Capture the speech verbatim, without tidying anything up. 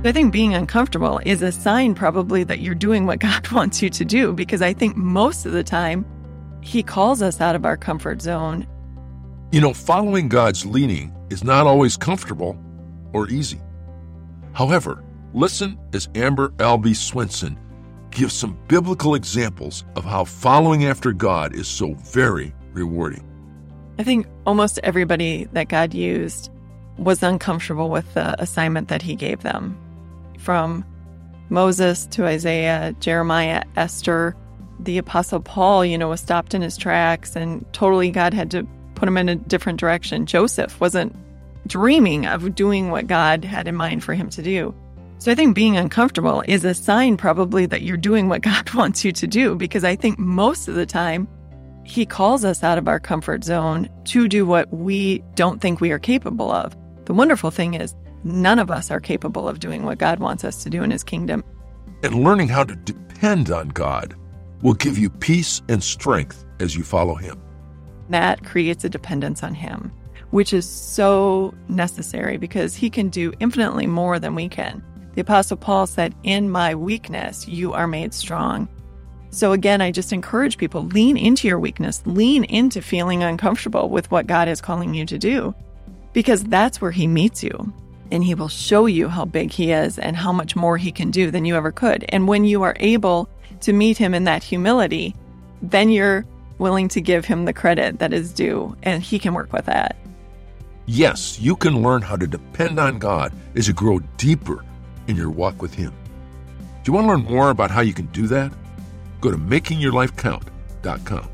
I think being uncomfortable is a sign probably that you're doing what God wants you to do, because I think most of the time He calls us out of our comfort zone. You know, following God's leading is not always comfortable or easy. However, listen as Amber Albee Swenson gives some biblical examples of how following after God is so very rewarding. I think almost everybody that God used was uncomfortable with the assignment that He gave them. From Moses to Isaiah, Jeremiah, Esther, the Apostle Paul, you know, was stopped in his tracks and totally God had to put him in a different direction. Joseph wasn't dreaming of doing what God had in mind for him to do. So I think being uncomfortable is a sign probably that you're doing what God wants you to do, because I think most of the time He calls us out of our comfort zone to do what we don't think we are capable of. The wonderful thing is none of us are capable of doing what God wants us to do in His kingdom. And learning how to depend on God will give you peace and strength as you follow Him. That creates a dependence on Him, which is so necessary because He can do infinitely more than we can. The Apostle Paul said, "In my weakness, you are made strong." So again, I just encourage people, lean into your weakness, lean into feeling uncomfortable with what God is calling you to do, because that's where He meets you. And He will show you how big He is and how much more He can do than you ever could. And when you are able to meet Him in that humility, then you're willing to give Him the credit that is due, and He can work with that. Yes, you can learn how to depend on God as you grow deeper in your walk with Him. Do you want to learn more about how you can do that? Go to making your life count dot com.